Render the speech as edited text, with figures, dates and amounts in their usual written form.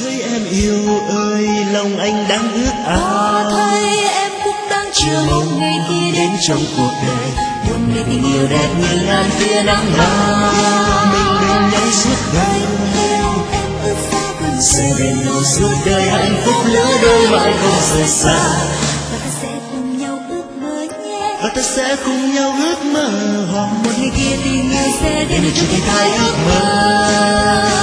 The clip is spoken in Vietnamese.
thấy em yêu ơi, lòng anh đang ước ao. Có thấy em cũng đang chờ mong ngày kia đến trong cuộc đời. Một ngày tình yêu đẹp như ngàn tia nắng vàng. Mình bên nhau suốt đời, sẽ bên nhau suốt đời, hạnh phúc lứa đôi mãi không rời xa. Và ta sẽ cùng nhau ước mơ nhé. và ta sẽ cùng nhau ước mơ. Một ngày kia tình yêu sẽ đến trong thiên thai ước mơ.